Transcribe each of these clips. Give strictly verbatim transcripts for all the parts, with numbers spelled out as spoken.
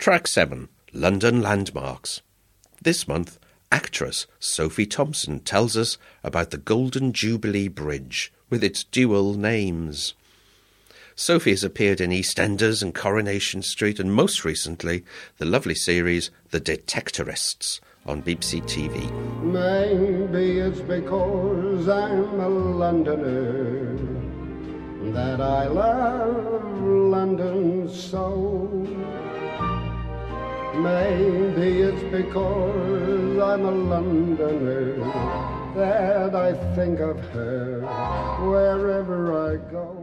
Track seven, London Landmarks. This month, actress Sophie Thompson tells us about the Golden Jubilee Bridge with its dual names. Sophie has appeared in EastEnders and Coronation Street, and most recently, the lovely series The Detectorists on B B C T V. Maybe it's because I'm a Londoner that I love London so. Maybe it's because I'm a Londoner that I think of her wherever I go.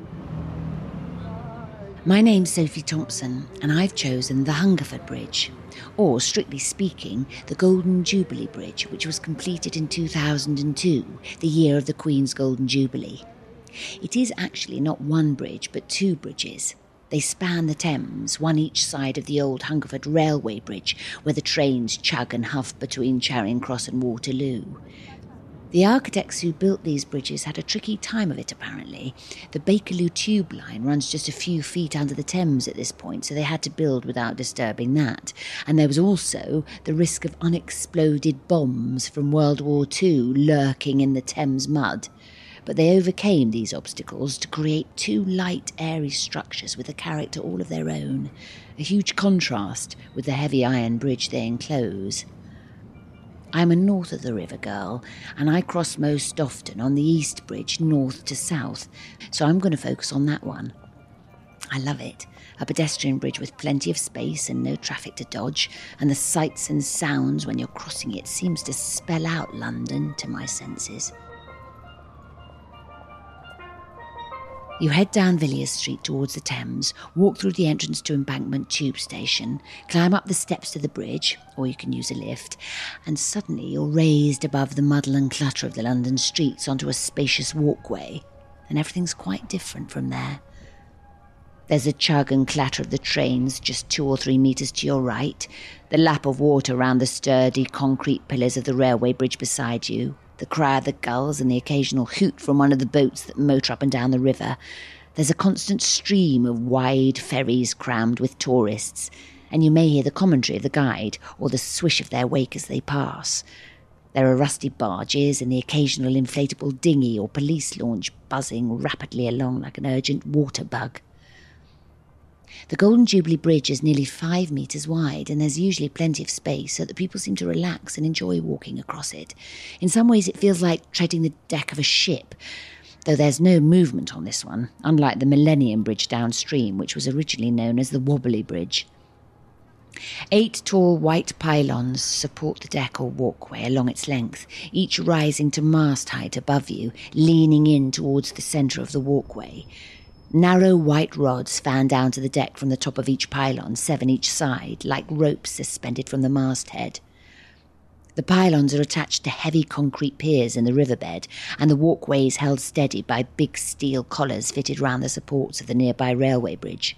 My name's Sophie Thompson, and I've chosen the Hungerford Bridge, or, strictly speaking, the Golden Jubilee Bridge, which was completed in two thousand two, the year of the Queen's Golden Jubilee. It is actually not one bridge, but two bridges. They span the Thames, one each side of the old Hungerford Railway Bridge, where the trains chug and huff between Charing Cross and Waterloo. The architects who built these bridges had a tricky time of it, apparently. The Bakerloo tube line runs just a few feet under the Thames at this point, so they had to build without disturbing that. And there was also the risk of unexploded bombs from World War Two lurking in the Thames mud. But they overcame these obstacles to create two light, airy structures with a character all of their own, a huge contrast with the heavy iron bridge they enclose. I'm a north of the river girl, and I cross most often on the East Bridge north to south, so I'm going to focus on that one. I love it, a pedestrian bridge with plenty of space and no traffic to dodge, and the sights and sounds when you're crossing it seems to spell out London to my senses. You head down Villiers Street towards the Thames, walk through the entrance to Embankment Tube Station, climb up the steps to the bridge, or you can use a lift, and suddenly you're raised above the muddle and clutter of the London streets onto a spacious walkway, and everything's quite different from there. There's a chug and clatter of the trains just two or three metres to your right, the lap of water round the sturdy concrete pillars of the railway bridge beside you, the cry of the gulls and the occasional hoot from one of the boats that motor up and down the river. There's a constant stream of wide ferries crammed with tourists, and you may hear the commentary of the guide or the swish of their wake as they pass. There are rusty barges and the occasional inflatable dinghy or police launch buzzing rapidly along like an urgent water bug. The Golden Jubilee Bridge is nearly five metres wide, and there's usually plenty of space so that people seem to relax and enjoy walking across it. In some ways it feels like treading the deck of a ship, though there's no movement on this one, unlike the Millennium Bridge downstream, which was originally known as the Wobbly Bridge. Eight tall white pylons support the deck or walkway along its length, each rising to mast height above you, leaning in towards the centre of the walkway. Narrow white rods fan down to the deck from the top of each pylon, seven each side, like ropes suspended from the masthead. The pylons are attached to heavy concrete piers in the riverbed, and the walkway is held steady by big steel collars fitted round the supports of the nearby railway bridge.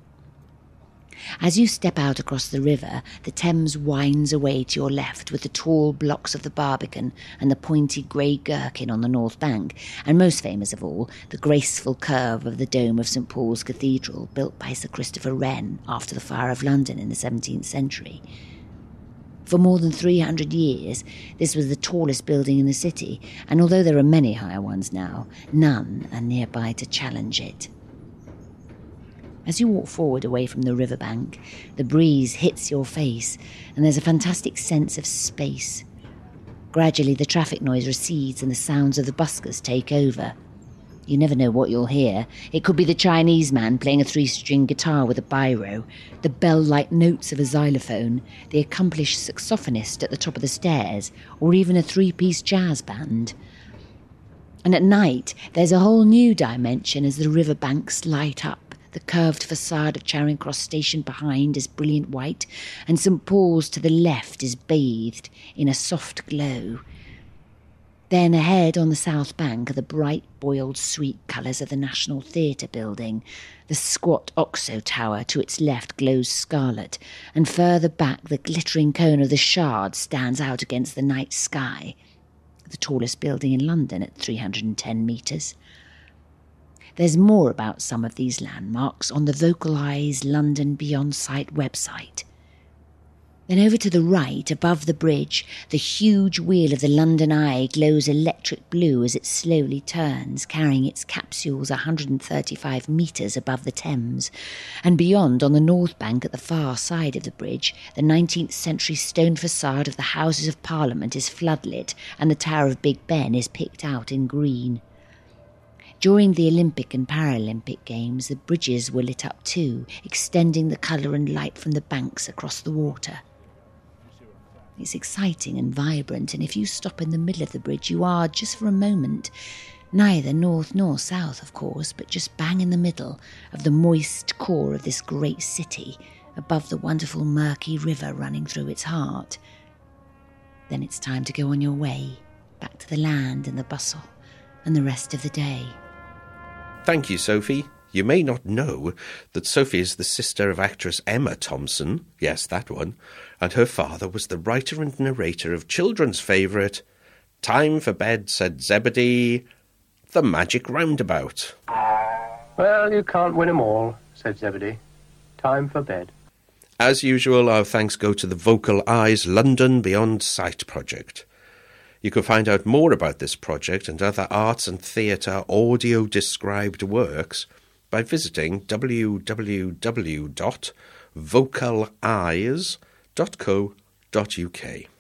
As you step out across the river, the Thames winds away to your left with the tall blocks of the Barbican and the pointy grey gherkin on the north bank, and most famous of all, the graceful curve of the dome of St Paul's Cathedral, built by Sir Christopher Wren after the Fire of London in the seventeenth century. For more than three hundred years, this was the tallest building in the city, and although there are many higher ones now, none are nearby to challenge it. As you walk forward away from the riverbank, the breeze hits your face, and there's a fantastic sense of space. Gradually the traffic noise recedes and the sounds of the buskers take over. You never know what you'll hear. It could be the Chinese man playing a three-string guitar with a biro, the bell-like notes of a xylophone, the accomplished saxophonist at the top of the stairs, or even a three-piece jazz band. And at night, there's a whole new dimension as the riverbanks light up. The curved facade of Charing Cross Station behind is brilliant white, and St Paul's to the left is bathed in a soft glow. Then ahead on the south bank are the bright, boiled sweet colours of the National Theatre building. The squat Oxo Tower to its left glows scarlet, and further back the glittering cone of the Shard stands out against the night sky, the tallest building in London at three hundred ten metres. There's more about some of these landmarks on the Vocal Eyes London Beyond Sight website. Then over to the right, above the bridge, the huge wheel of the London Eye glows electric blue as it slowly turns, carrying its capsules one hundred thirty-five metres above the Thames. And beyond, on the north bank at the far side of the bridge, the nineteenth century stone facade of the Houses of Parliament is floodlit and the Tower of Big Ben is picked out in green. During the Olympic and Paralympic Games, the bridges were lit up too, extending the colour and light from the banks across the water. It's exciting and vibrant, and if you stop in the middle of the bridge, you are, just for a moment, neither north nor south, of course, but just bang in the middle of the moist core of this great city, above the wonderful murky river running through its heart. Then it's time to go on your way, back to the land and the bustle, and the rest of the day. Thank you, Sophie. You may not know that Sophie is the sister of actress Emma Thompson, yes, that one, and her father was the writer and narrator of children's favourite, Time for Bed, Said Zebedee, The Magic Roundabout. Well, you can't win 'em all, said Zebedee. Time for bed. As usual, our thanks go to the Vocal Eyes London Beyond Sight project. You can find out more about this project and other arts and theatre audio-described works by visiting w w w dot vocal eyes dot co dot u k.